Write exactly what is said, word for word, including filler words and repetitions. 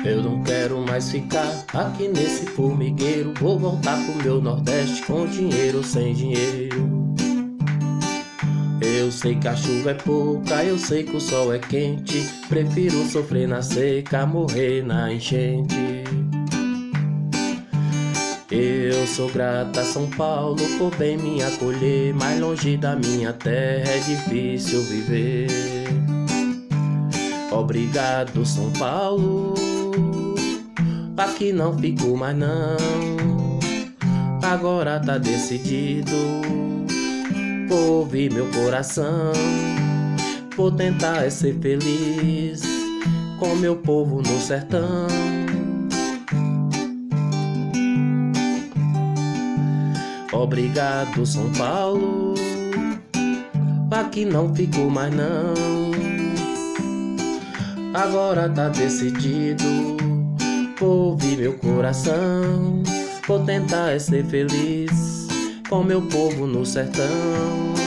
Eu não quero mais ficar aqui nesse formigueiro. Vou voltar pro meu Nordeste com dinheiro ou sem dinheiro. Eu sei que a chuva é pouca, eu sei que o sol é quente. Prefiro sofrer na seca, morrer na enchente. Eu sou grata a São Paulo por bem me acolher. Mais longe da minha terra é difícil viver. Obrigado, São Paulo, aqui não fico mais não. Agora tá decidido, vou ouvir meu coração. Vou tentar é ser feliz com meu povo no sertão. Obrigado, São Paulo, aqui não fico mais não. Agora tá decidido, vou ouvir meu coração. Vou tentar é ser feliz com meu povo no sertão.